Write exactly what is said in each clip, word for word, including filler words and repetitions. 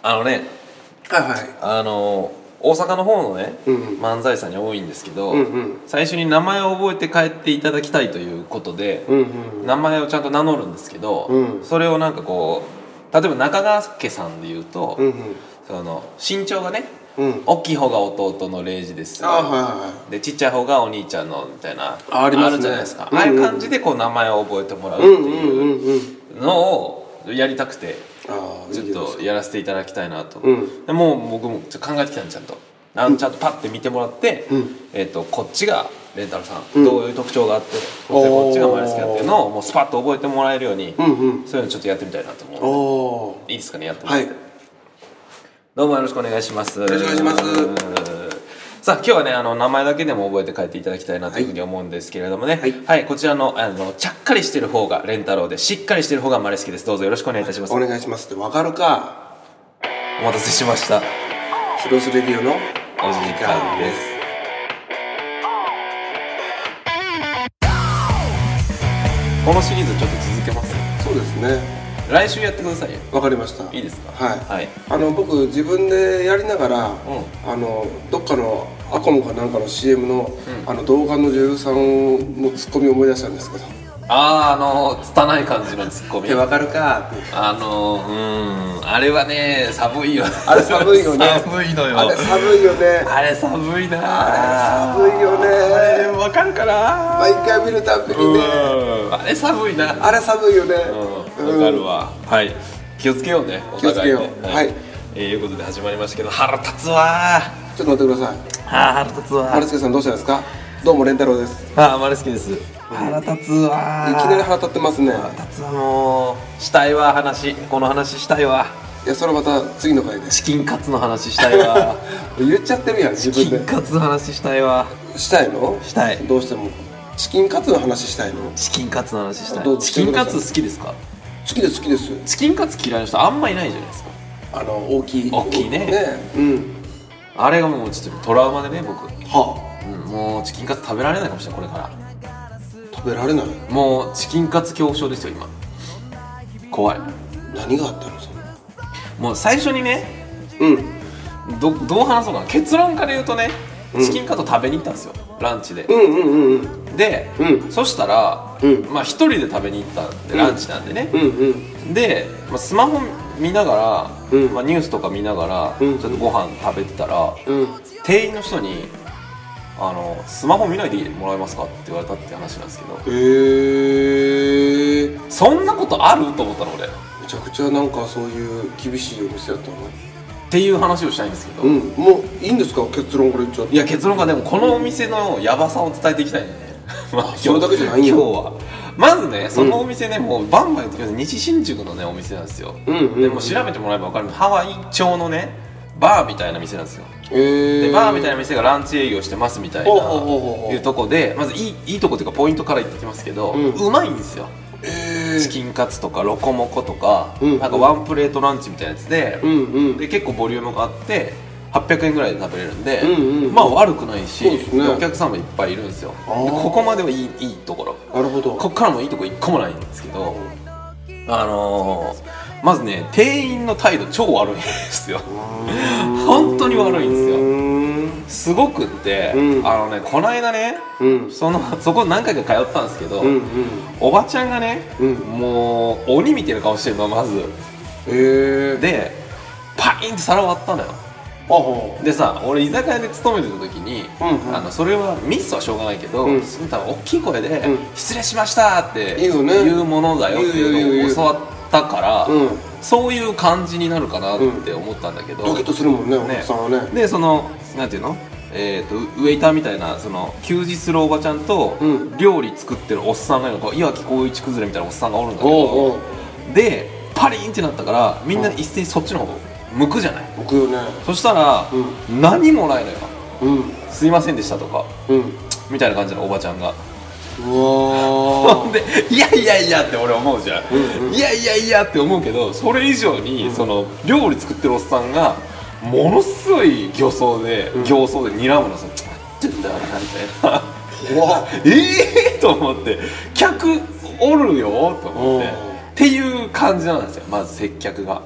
あのね、 はいはい、 あの大阪の方のね、 うんうん、 漫才師さんに多いんですけど、 うんうん、 最初に名前を覚えて帰っていただきたいということで、 うんうん、 名前をちゃんと名乗るんですけど、 うん、 それをなんかこう例えば中川家さんでいうと、 うんうん、 その身長がね、 うん、 大きい方が弟の礼二です、 あ、はいはいはい、 でちっちゃい方がお兄ちゃんのみたいなあ, あ, りますね、 るじゃないですか、 うんうん、 ああいう感じでこう名前を覚えてもらうっていうのをやりたくて、ちょっとやらせていただきたいなと、うん、でもう僕もちょっと考えてきたんでちゃんとあのちゃんとパッて見てもらって、うん、えー、とこっちがレンタルさん、うん、どういう特徴があってこっちがマレスキャっていうのをもうスパッと覚えてもらえるように、うんうん、そういうのちょっとやってみたいなと思うので、いいですかね、やってもらって、はい、どうもよろしくお願いします。 よろしくお願いします。 さあ今日はね、あの名前だけでも覚えて帰っていただきたいなというふうに思うんですけれどもね、はい、はい、こちら の, あのちゃっかりしてる方がレンタロウで、しっかりしてる方がマレスキです。どうぞよろしくお願いいたします。 お願いしますって分かるか。 お待たせしました。 スロースレディオのお時間です。このシリーズちょっと続けます。 そうですね、 来週やってくださいよ。 わかりました。 いいですか。 はい、 はい、 あの僕自分でやりながら、うん、あのどっかのアコムかなんかの シーエム の、うん、あの動画の女優さんのツッコミを思い出したんですけど、 ああ、あの拙い感じのツッコミってわかるかって、 あのうん、あれはね寒いよ。 あれ寒いよね。 寒いのよ。 あれ寒いよね。 あれ寒いな。 あれ寒いよね。 あれわかるかな。 毎回見るたびにね、 あれ寒いな。 あれ寒いよね。 うん、わかるわ。はい、気をつけようね、お互いね。 気をつけよう。はい、 えー、いうことで始まりましたけど、腹立つわ。 ちょっと待ってください。 ああ、腹立つわ。 マレスケさんどうしたんですか。どうもレンタロウです。 ああ、マレスケです。腹立つわ。 いきなり腹立ってますね。 腹立つわ。もうしたいわ、話。この話したいわ。 いや、それまた次の回でチキンカツの話したいわ。 言っちゃってるやん、自分で。 チキンカツの話したいわ。 したいの？ したい。 どうしてもチキンカツの話したいの？ チキンカツの話したい。チキンカツ好きですか？ 好きです、好きです。 チキンカツ嫌いな人あんまいないじゃないですか。 あの大きい大きいね。 ね、うん。 あれがもうちょっとトラウマでね、僕。 はあ、うん、もうチキンカツ食べられないかもしれない、これから。 食べられない。 もうチキンカツ恐怖症ですよ今。怖い。 何があったのそれ。 もう最初にね、 うん、 ど, どう話そうかな。結論から言うとね、チキンカツ食べに行ったんですよ、ランチで。 うんうんうんうん。 で、うん、そしたら、うん、まあ一人で食べに行ったんで、ランチなんでね、うんうん、で、まあ、スマホ見ながら、うん、まあ、ニュースとか見ながら、うん、ちょっとご飯食べてたら、うん、店員の人にあのスマホ見ないでもらえますかって言われたって話なんですけど、 へー、 そんなことあると思ったの俺。 めちゃくちゃなんかそういう厳しいお店やったのっていう話をしたいんですけど、 うん、もういいんですか、結論から言っちゃって。 いや、結論がでもこのお店のヤバさを伝えていきたいんでね。まあ、 それだけじゃないよ今日はまずね、そのお店ね、うん、もうバンバン言ってください。西新宿のねお店なんですよ、うんうんうん、でも調べてもらえば分かるハワイ調のねバーみたいな店なんですよ、えー、でバーみたいな店がランチ営業してますみたいないうとこで、まずいい、いいとこというかポイントから言ってきますけど、うん、うまいんですよ、えー、チキンカツとかロコモコとか、うんうん、なんかワンプレートランチみたいなやつで、うんうん、で結構ボリュームがあってはっぴゃくえんぐらいで食べれるんで、うんうん、まあ悪くないし、ね、お客さんもいっぱいいるんですよ。でここまではいい、いいところ。 なるほど。 ここからもいいところいっこもないんですけど、あのー、まずね店員の態度超悪いんですよ。本当に悪いんですよ。すごくって、うん、あのねこの間ね、うん、そのそこ何回か通ったんですけど、うんうん、おばちゃんがね、うん、もう鬼みたいな顔してるのまず、えー、でパインって皿割ったのよ。でさ、俺居酒屋で勤めてた時に、うんうん、あのそれはミスはしょうがないけど、うん、多分大きい声で、うん、失礼しましたっていうものだよっていうのを教わったから、うん、そういう感じになるかなって思ったんだけど、 ドキッとするもんね、お客さんはね。 でそのなんていうの、えー、とウェイターみたいなその給仕するおばちゃんと、うん、料理作ってるおっさんがいるの、岩城光一崩れみたいなおっさんがおるんだけど、おうおうでパリーンってなったからみんな一斉にそっちの方向くじゃない。 向くよね。 そしたら、うん、何もないのよ、うん、すいませんでしたとか、うん、みたいな感じのおばちゃんが、うわでいやいやいやって俺思うじゃん、うんうん、いやいやいやって思うけど、それ以上に、うん、その料理作ってるおっさんがものすごい形相で、うん、形相で睨むの、そのちょっとだなみたいなええー、と思って、客おるよと思ってっていう感じなんですよ、まず接客が。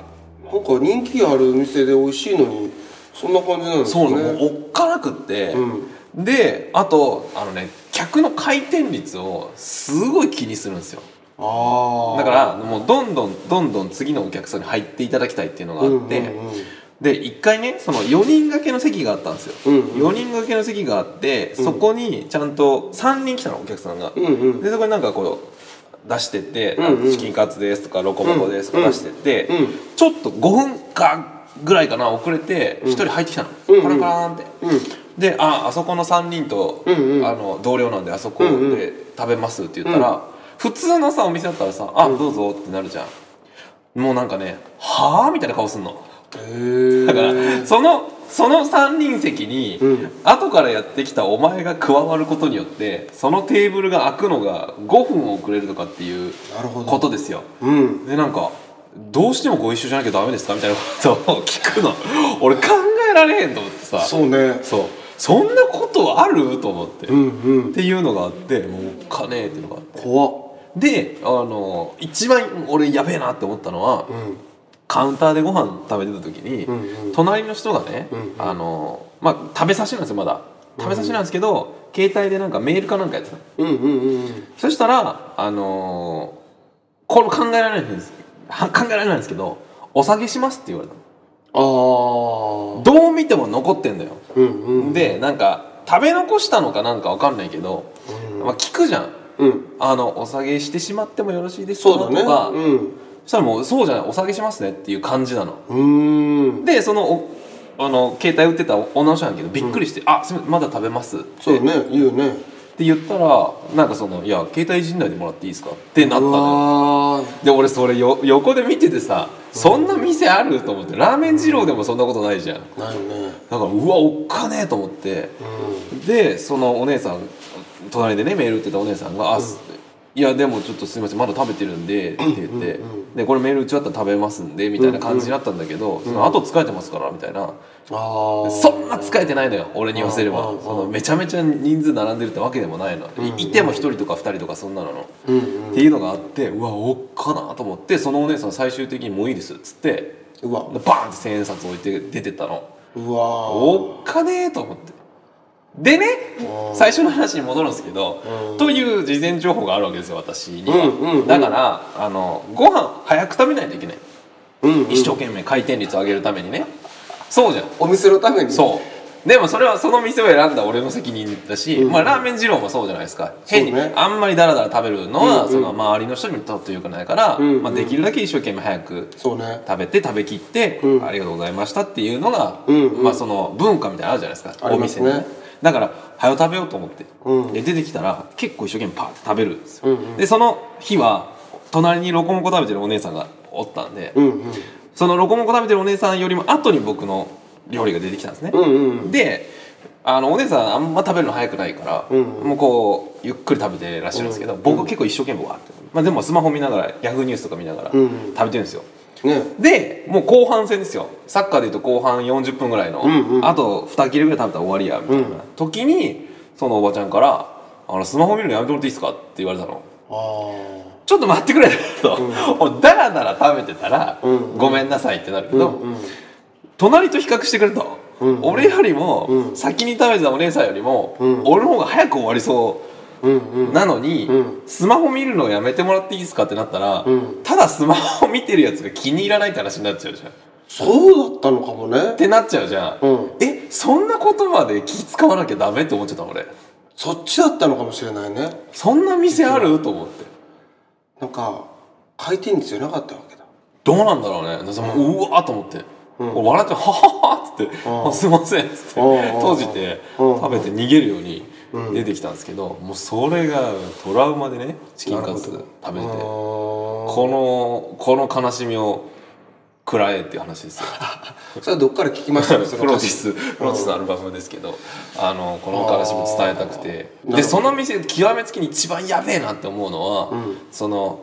なんか人気ある店で美味しいのにそんな感じなんですね。 そうなの、もうおっかなくって、うん、であとあのね客の回転率をすごい気にするんですよ。あだからもうどんどんどんどん次のお客さんに入っていただきたいっていうのがあって、うんうんうん、でいっかいねそのよにん掛けの席があったんですよ、うんうん、よにん掛けの席があって、うん、そこにちゃんとさんにん来たのお客さんが、うんうん、でそこになんかこう出してって、うんうん、チキンカツですとかロコモコですとか出してって、うんうん、ちょっとごふんかぐらいかな遅れてひとり入ってきたの、うん、カランカランって、うん、でああそこのさんにんと、うんうん、あの同僚なんであそこで食べますって言ったら、うん、普通のさお店だったらさ「あどうぞ」ってなるじゃん。もうなんかね「はあ?」みたいな顔すんの。へだからそのそのさんにん席に、うん、後からやってきたお前が加わることによってそのテーブルが空くのがごふん遅れるとかっていうことですよ、うん、でなんかどうしてもご一緒じゃなきゃダメですかみたいなことを聞くの俺考えられへんと思ってさ。 そうねそうそんなことあると思って、うんうん、っていうのがあってもうおっかねえっていうのがあって怖っであの一番俺やべえなって思ったのは、うん、カウンターでご飯食べてた時に、うんうん、隣の人がね、うんうん、あのまあ食べさしなんですよまだ食べさしなんですけど、うんうん、携帯でなんかメールかなんかやってた、うんうんうんうん、そしたらあのー、これ考えられないんです考えられないんですけどお下げしますって言われたの。あどう見ても残ってんだよ、うんうんうん、でなんか食べ残したのかなんか分かんないけど、うんまあ、聞くじゃん、うん、あのお下げしてしまってもよろしいですか、ね、とか、うん、そしたらもうそうじゃないお下げしますねっていう感じなの。うーんでそのおあの携帯売ってた女の人なんだけどびっくりして「うん、あすみませんまだ食べます」ってそうね言うねって言ったらなんかその「いや携帯いじんないでもらっていいですか?」ってなったのよ。で俺それよ横で見ててさそんな店あると思ってラーメン二郎でもそんなことないじゃん。 ないね。 だからうわおっかねえと思って、うん、でそのお姉さん隣でねメール打ってたお姉さんが「うん、あいやでもちょっとすいませんまだ食べてるんで」って言って「うんうんうん、でこれメール打ち終わったら食べますんで」みたいな感じになったんだけど「うんうん、その後疲れてますから」みたいな。あそんな疲れてないのよ俺に言わせれば。そのめちゃめちゃ人数並んでるってわけでもないの、うんうん、いてもひとりとかふたりとかそんなの、うんうん、っていうのがあってうわおっかなと思ってそのお姉さん最終的に「もういいです」っつってうわバーンって千円札置いて出てったの。うわおっかねえと思ってでね最初の話に戻るんですけど、うん、という事前情報があるわけですよ私には、うんうんうん、だからあのご飯早く食べないといけない、うんうん、一生懸命回転率を上げるためにね。そうじゃんお店のために。 そうでもそれはその店を選んだ俺の責任だし、うんまあ、ラーメン二郎もそうじゃないですか。変に、ね、あんまりダラダラ食べるのは、うんうん、その周りの人にとってよくないから、うんうんまあ、できるだけ一生懸命早く食べて食べきって、うん、ありがとうございましたっていうのが、うんうんまあ、その文化みたいなのあるじゃないですか、お店に、ね、だから早く食べようと思って、うん、で出てきたら結構一生懸命パーって食べるんですよ、うんうん、でその日は隣にロコモコ食べてるお姉さんがおったんで、うんうんそのロコモコ食べてるお姉さんよりも後に僕の料理が出てきたんですね、うんうん、であのお姉さんあんま食べるの早くないから、うんうん、もうこうゆっくり食べてらっしゃるんですけど、うん、僕は結構一生懸命わーって、まあ、でもスマホ見ながらヤフーニュースとか見ながら食べてるんですよ、うんうん、でもう後半戦ですよ。サッカーでいうと後半よんじゅっぷんぐらいの、うんうん、あとに切れぐらい食べたら終わりやみたいな時にそのおばちゃんから「あのスマホ見るのやめてもらっていいですか?」って言われたの。あちょっと待ってくれと、うん、俺ダラダラ食べてたら、うん、ごめんなさいってなるけど、うんうん、隣と比較してくれと、うん、俺よりも、うん、先に食べてたお姉さんよりも、うん、俺の方が早く終わりそうなのに、うん、スマホ見るのをやめてもらっていいですかってなったら、うん、ただスマホ見てるやつが気に入らないって話になっちゃうじゃん。 そうだったのかもねってなっちゃうじゃん、うん、えそんなことまで気使わなきゃダメって思っちゃった俺。 そっちだったのかもしれないね。 そんな店あると思って。なんか回転率じゃなかったわけだ。 どうなんだろうね。う, うわーと思って、うん、笑って「ははは」っつって「うん、すいません」っつって閉じて食べて逃げるように出てきたんですけど、もうそれがトラウマでねチキンカツ食べててこのこの悲しみを食らえっていう話ですよ。 それはどっから聞きましたか？ プロディスプロディスのアルバムですけど、あのこの悲しみを伝えたくて、でその店極めつきに一番やべえなって思うのは、うん、その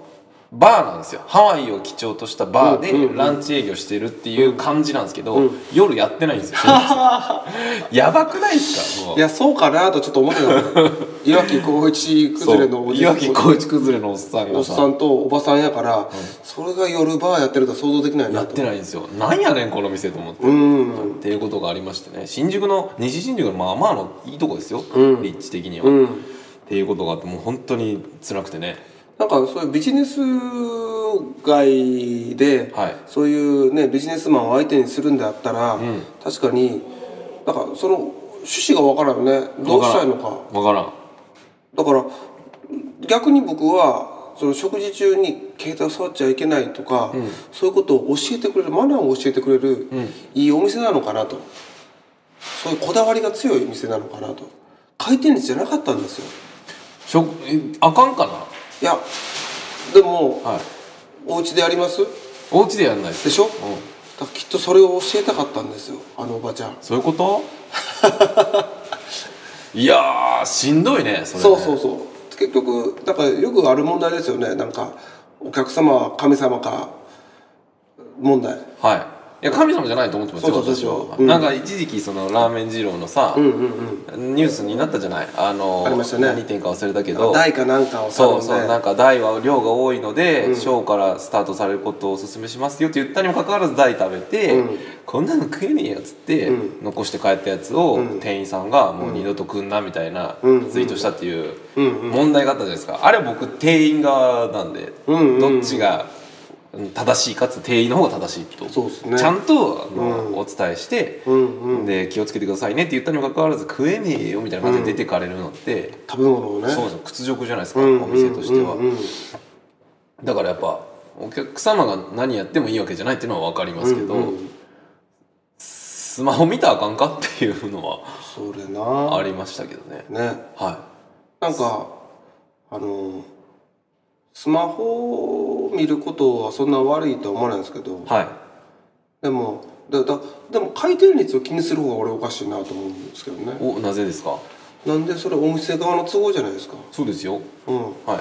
バーなんですよ。ハワイを基調としたバーでランチ営業してるっていう感じなんですけど、うんうん、夜やってないんですよ。やばくないですか？もういやそうかなとちょっと思ってたの。岩城浩一崩れのおじ岩城浩一崩れのおっさんがおっさんとおばさんやから、うん、それが夜バーやってるとは想像できないなと。 やってないんですよ。なんやねんこの店と思って、 うん、 っていうことがありましてね。新宿の西新宿のまあまあのいいとこですよ、うん、立地的には、うん、っていうことがあってもう本当に辛くてね。 なんかそういうビジネス街で、はい、そういうねビジネスマンを相手にするんであったら、うん、確かになんかその趣旨が分からんよね。どうしたいのか分からん。 だから逆に僕はその食事中に携帯を触っちゃいけないとか、うん、そういうことを教えてくれるマナーを教えてくれる、うん、いいお店なのかなと。そういうこだわりが強い店なのかなと。回転率じゃなかったんですよ。 しょあかんかな。 いやでも、はい、お家でやります？ お家でやんないでしょ、うん、だからきっとそれを教えたかったんですよ、あのおばちゃん。 そういうこといやーしんどいねそれね。 そうそうそう。結局だからよくある問題ですよね。なんかお客様は神様か問題。 はい。いや神様じゃないと思ってますよ私は、うん、なんか一時期そのラーメン二郎のさ、うんうんうん、ニュースになったじゃない。あのありましたね。 何店か忘れたけど大かなんかをそうそうなんか大は量が多いので、うん、小からスタートされることをお勧めしますよって言ったにもかかわらず大食べて、うん、こんなの食えねえよっつって、うん、残して帰ったやつを、うん、店員さんがもう二度と食んなみたいなツイートしたっていう問題があったじゃないですか。あれ僕店員側なんで、うんうんうん、どっちが正しいかつ店員の方が正しいとそうです、ね、ちゃんとあの、うん、お伝えして、うんうん、で気をつけてくださいねって言ったにもかかわらず食えねえよみたいな感じで出てかれるのって、うん、 食べ物をねそうそう屈辱じゃないですか、うん、お店としては、うんうんうん、だからやっぱお客様が何やってもいいわけじゃないっていうのは分かりますけど、うんうん、スマホ見たらあかんかっていうのはそれなありましたけどね。 ね、 はい、 なんかあのスマホを見ることはそんな悪いとは思わないんですけど、はい、でもだだでも回転率を気にする方が俺おかしいなと思うんですけどね。 おなぜですか？ なんでそれお店側の都合じゃないですか。 そうですよ、 うんはい、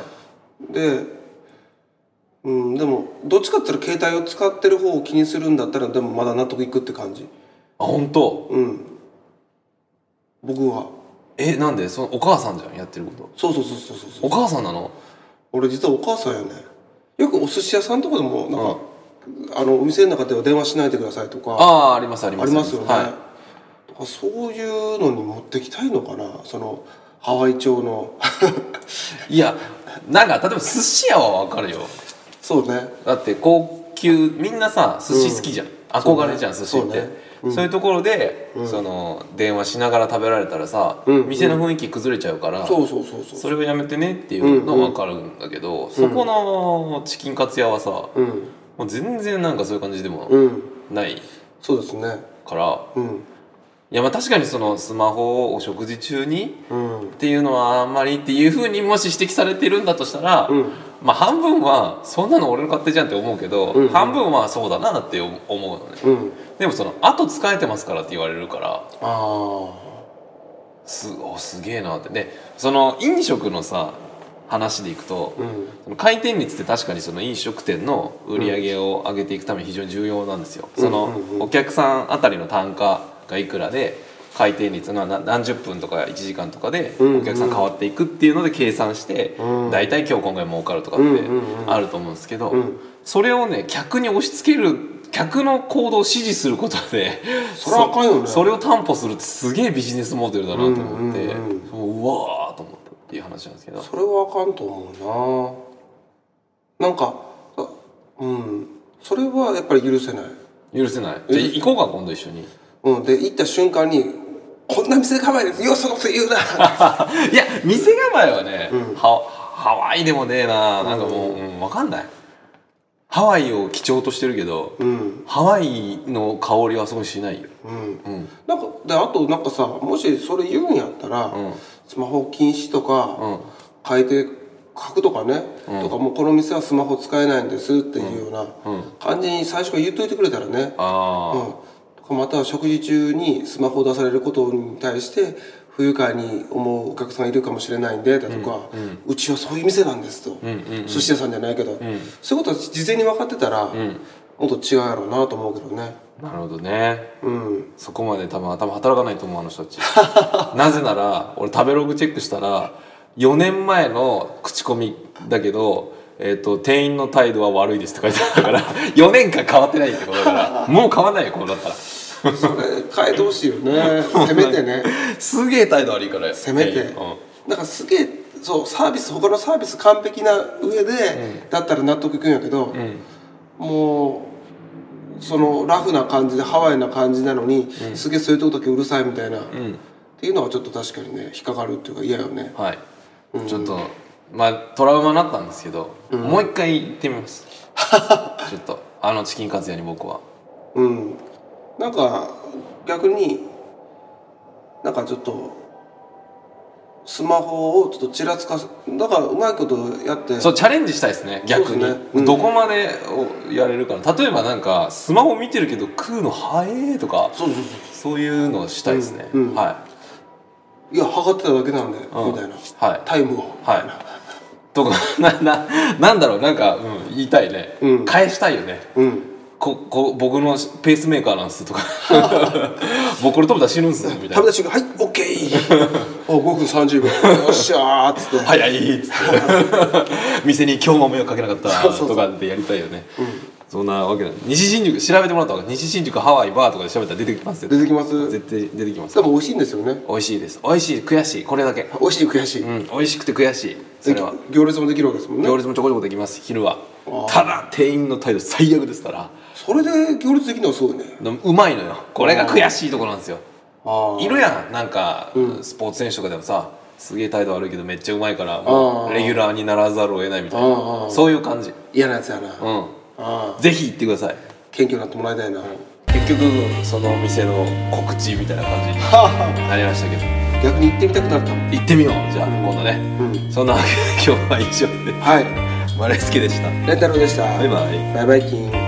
で、うん、でもどっちかって言ったら携帯を使ってる方を気にするんだったらでもまだ納得いくって感じ。 あ本当？ うん僕は。 えなんでそのお母さんじゃんやってること。 そうそうそうそうそう。 お母さんなの？俺実はお母さんやね。よくお寿司屋さんとかでもなんか、うん、あのお店の中では電話しないでくださいとかああありますありますありますよね、はい、だからそういうのに持ってきたいのかなそのハワイ調のいやなんか例えば寿司屋は分かるよ。 そうね。 だって高級みんなさ寿司好きじゃん、うん、憧れじゃん、ね、寿司って、ねうん、そういうところで、うん、その電話しながら食べられたらさ、うん、店の雰囲気崩れちゃうから、そうそうそうそうそれをやめてねっていうのは分かるんだけど、うん、そこのチキンカツ屋はさ、うん、もう全然なんかそういう感じでもない、うん、 そうですねから、うん、いやまあ確かにそのスマホをお食事中に、うん、っていうのはあんまりっていうふうにもし指摘されてるんだとしたら、うん、まあ半分はそんなの俺の勝手じゃんって思うけど、うんうん、半分はそうだなって思うのね、うんでもその後使えてますからって言われるからあすおすげえなってでその飲食のさ話でいくと、うん、その回転率って確かにその飲食店の売り上げを上げていくために非常に重要なんですよ、うん、そのお客さんあたりの単価がいくらで回転率の何十分とかいちじかんとかでお客さん変わっていくっていうので計算して大体今日今回儲かるとかってあると思うんですけどそれをね客に押し付ける客の行動を指示することでそれはあかんよね。 それを担保するってすげえビジネスモデルだなと思って、うんうんうん、うわーと思ったっていう話なんですけどそれはあかんと思うな。なんかうんそれはやっぱり許せない許せないじゃあ行こうか今度一緒に。 うんで行った瞬間にこんな店構えですよそのこと言うないや店構えはね、うん、ハ, ハワイでもねえななんかもう、うん、分かんないハワイを基調としてるけど、うん、ハワイの香りはそこにしないよ、うんうん、なんかであとなんかさもしそれ言うんやったら、うん、スマホ禁止とか、うん、変えて書くとかね、うん、とかもうこの店はスマホ使えないんですっていうような感じに最初から言っといてくれたらね、あうん、とかまたは食事中にスマホを出されることに対して不愉快に思うお客さんがいるかもしれないんでだとか、うんうん、うちはそういう店なんですと、うんうんうん、寿司屋さんじゃないけど、うん、そういうことは事前に分かってたら、うん、もっと違うやろうなと思うけどね。 なるほどね、うん、そこまで多分頭働かないと思うあの人たちなぜなら俺食べログチェックしたらよねんまえの口コミだけど、えーと、店員の態度は悪いですって書いてあったからよねんかん変わってないってことだからもう変わんないよこうだったらそれ変えてほしいよねせめてねすげえ態度悪いからせめて、うん、だからすげえそうサービス他のサービス完璧な上で、うん、だったら納得いくんやけど、うん、もうそのラフな感じでハワイな感じなのに、うん、すげえそういうとこだけうるさいみたいな、うん、っていうのはちょっと確かにね引っかかるっていうか嫌よね。 はい、うん、ちょっとまあトラウマになったんですけど、うん、もう一回行ってみますちょっとあのチキンカツ屋に僕はうんなんか逆になんかちょっとスマホをちょっとちらつかすだからうまいことやってそうチャレンジしたいですね逆にね、うん、どこまでをやれるかな。例えばなんかスマホ見てるけど食うの早えとかそうそうそうそういうのをしたいですね、うんうん、 はいいや測ってただけなんで、うん、みたいな、はい、タイムをはいとかなななんだろうなんか、うん、言いたいね、うん、返したいよね、うんここ僕のペースメーカーなんすとか僕これ食べたら死ぬんすみたいな食べた瞬間はいオッケーごふんさんじゅうびょうよっしゃーっつって早いっつって店に今日も迷惑かけなかったとかってやりたいよね、うん、そんなわけない。西新宿調べてもらった方が西新宿ハワイバーとかで調べたら出てきますよ。 出てきます絶対出てきます。 でも美味しいんですよね。 美味しいです。美味しい悔しいこれだけ美味しい悔しい、 うん、美味しくて悔しい。それは行列もできるわけですもんね。 行列もちょこちょこできます昼は。ただ店員の態度最悪ですから。 それで行列できるのはすごいね。 うまいのよ。これが悔しいところなんですよ。いるやんなんか、うん、スポーツ選手とかでもさすげえ態度悪いけどめっちゃうまいからもうレギュラーにならざるを得ないみたいなそういう感じ。 嫌なやつやな。 うんあぜひ行ってください。 謙虚になってもらいたいな、うん、 結局そのお店の告知みたいな感じになりましたけど逆に行ってみたくなった。 行ってみようじゃあ、うん、今度ね、うん、そんなわけで今日は以上ではいマレスケでした。 レンタロウでした。 バイバイバイバイキン。